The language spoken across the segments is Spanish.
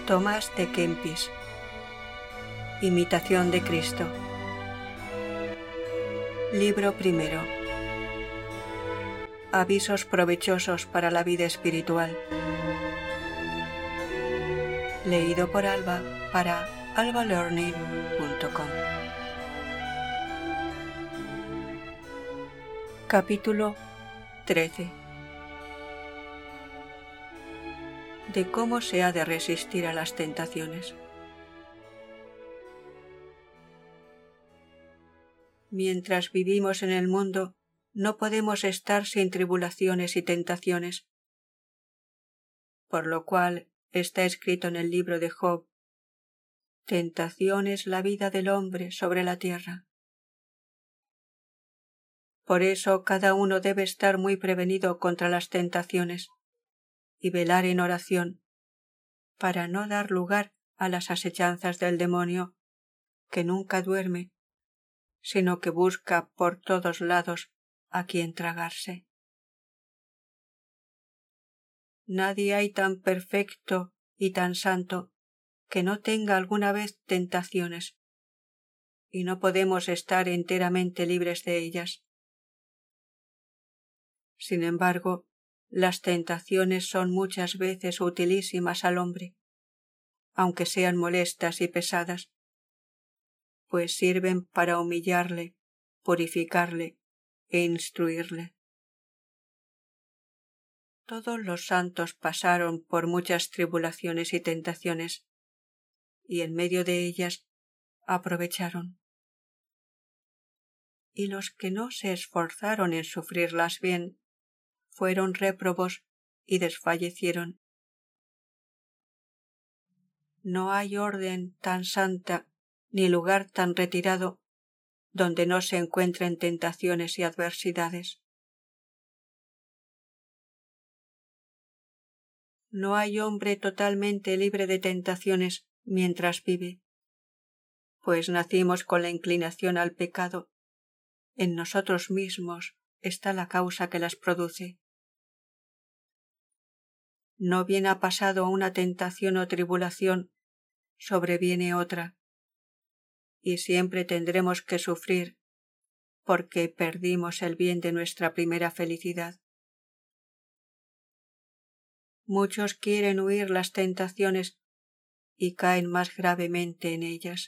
Tomás de Kempis. Imitación de Cristo. Libro primero. Avisos provechosos para la vida espiritual. Leído por Alba para albalearning.com. Capítulo 13. De cómo se ha de resistir a las tentaciones. Mientras vivimos en el mundo, no podemos estar sin tribulaciones y tentaciones, por lo cual está escrito en el libro de Job: tentación es la vida del hombre sobre la tierra. Por eso cada uno debe estar muy prevenido contra las tentaciones y velar en oración para no dar lugar a las asechanzas del demonio, que nunca duerme, sino que busca por todos lados a quien tragarse. Nadie hay tan perfecto y tan santo que no tenga alguna vez tentaciones, y no podemos estar enteramente libres de ellas. Sin embargo, las tentaciones son muchas veces utilísimas al hombre, aunque sean molestas y pesadas, pues sirven para humillarle, purificarle e instruirle. Todos los santos pasaron por muchas tribulaciones y tentaciones, y en medio de ellas aprovecharon. Y los que no se esforzaron en sufrirlas bien, fueron réprobos y desfallecieron. No hay orden tan santa ni lugar tan retirado donde no se encuentren tentaciones y adversidades. No hay hombre totalmente libre de tentaciones mientras vive, pues nacimos con la inclinación al pecado. En nosotros mismos está la causa que las produce. No bien ha pasado una tentación o tribulación, sobreviene otra, y siempre tendremos que sufrir, porque perdimos el bien de nuestra primera felicidad. Muchos quieren huir las tentaciones y caen más gravemente en ellas.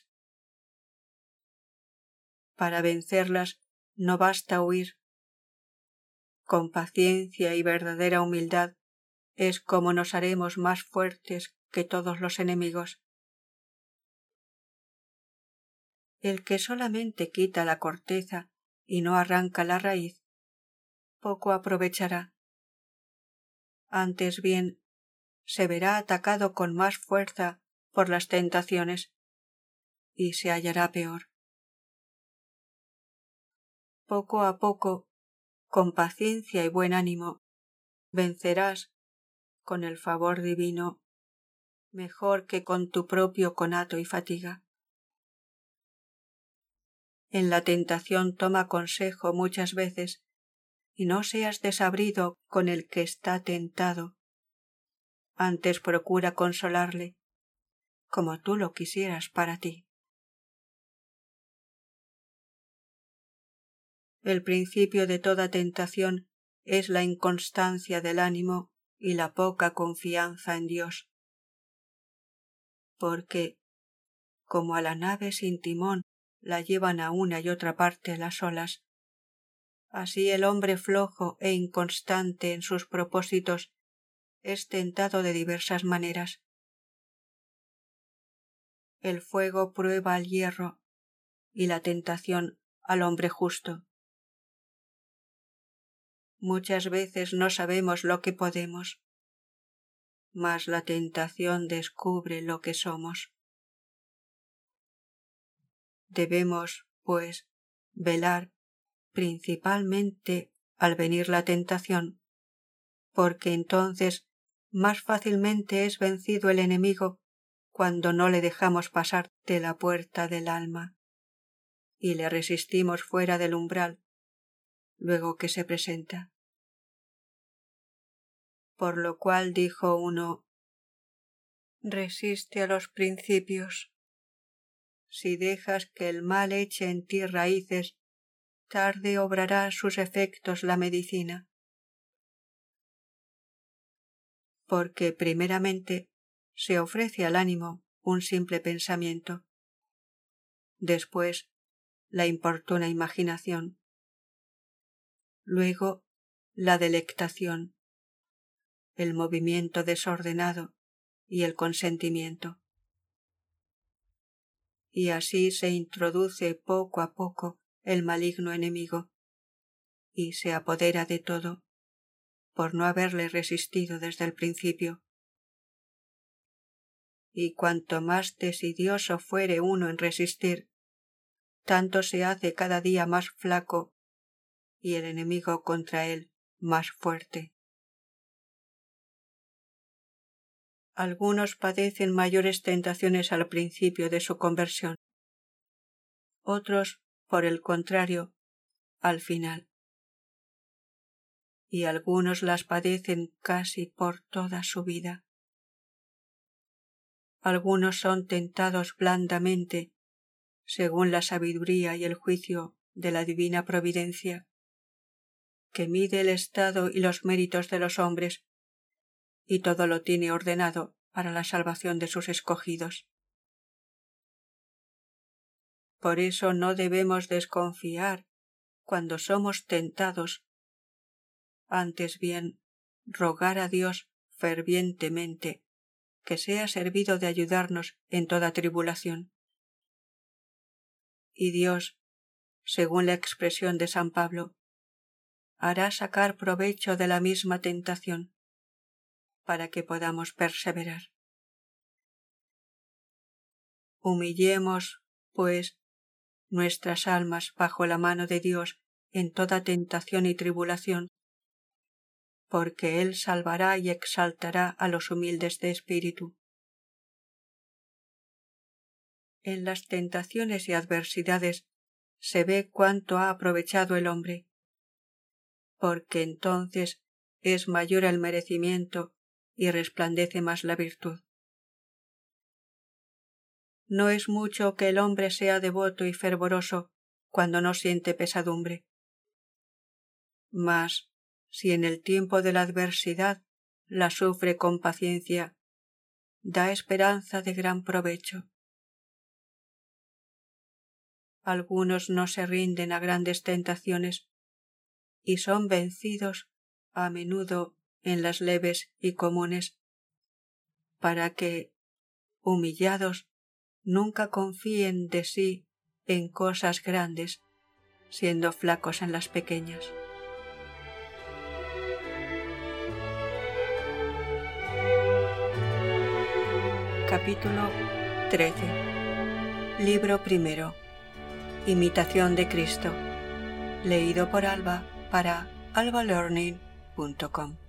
Para vencerlas no basta huir. Con paciencia y verdadera humildad es como nos haremos más fuertes que todos los enemigos. El que solamente quita la corteza y no arranca la raíz, poco aprovechará. Antes bien, se verá atacado con más fuerza por las tentaciones y se hallará peor. Poco a poco, con paciencia y buen ánimo, vencerás, con el favor divino, mejor que con tu propio conato y fatiga. En la tentación toma consejo muchas veces, y no seas desabrido con el que está tentado. Antes procura consolarle, como tú lo quisieras para ti. El principio de toda tentación es la inconstancia del ánimo y la poca confianza en Dios. Porque, como a la nave sin timón la llevan a una y otra parte las olas, así el hombre flojo e inconstante en sus propósitos es tentado de diversas maneras. El fuego prueba al hierro y la tentación al hombre justo. Muchas veces no sabemos lo que podemos, mas la tentación descubre lo que somos. Debemos, pues, velar principalmente al venir la tentación, porque entonces más fácilmente es vencido el enemigo cuando no le dejamos pasar de la puerta del alma y le resistimos fuera del umbral luego que se presenta. Por lo cual dijo uno: resiste a los principios. Si dejas que el mal eche en ti raíces, tarde obrará sus efectos la medicina. Porque primeramente se ofrece al ánimo un simple pensamiento, después la importuna imaginación, luego la delectación, el movimiento desordenado y el consentimiento. Y así se introduce poco a poco el maligno enemigo y se apodera de todo por no haberle resistido desde el principio. Y cuanto más desidioso fuere uno en resistir, tanto se hace cada día más flaco y el enemigo contra él más fuerte. Algunos padecen mayores tentaciones al principio de su conversión, otros, por el contrario, al final. Y algunos las padecen casi por toda su vida. Algunos son tentados blandamente, según la sabiduría y el juicio de la divina providencia, que mide el estado y los méritos de los hombres, y todo lo tiene ordenado para la salvación de sus escogidos. Por eso no debemos desconfiar cuando somos tentados, antes bien rogar a Dios fervientemente que sea servido de ayudarnos en toda tribulación. Y Dios, según la expresión de San Pablo, hará sacar provecho de la misma tentación, para que podamos perseverar. Humillemos, pues, nuestras almas bajo la mano de Dios en toda tentación y tribulación, porque Él salvará y exaltará a los humildes de espíritu. En las tentaciones y adversidades se ve cuánto ha aprovechado el hombre, porque entonces es mayor el merecimiento y resplandece más la virtud. No es mucho que el hombre sea devoto y fervoroso cuando no siente pesadumbre. Mas, si en el tiempo de la adversidad la sufre con paciencia, da esperanza de gran provecho. Algunos no se rinden a grandes tentaciones y son vencidos a menudo en las leves y comunes, para que, humillados, nunca confíen de sí en cosas grandes, siendo flacos en las pequeñas. Capítulo 13. Libro primero. Imitación de Cristo. Leído por Alba para albalearning.com.